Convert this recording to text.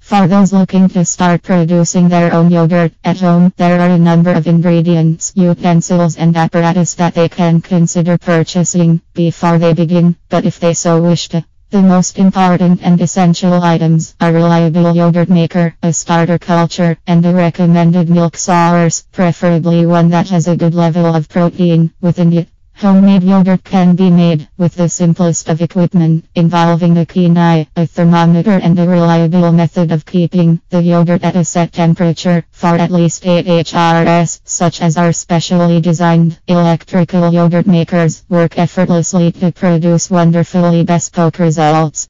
For those looking to start producing their own yogurt at home, there are a number of ingredients, utensils and apparatus that they can consider purchasing before they begin, but if they so wish to. The most important and essential items are reliable yogurt maker, a starter culture, and a recommended milk source, preferably one that has a good level of protein within it. Homemade yogurt can be made with the simplest of equipment, involving a keen eye, a thermometer and a reliable method of keeping the yogurt at a set temperature for at least 8 HRS, such as our specially designed electrical yogurt makers work effortlessly to produce wonderfully bespoke results.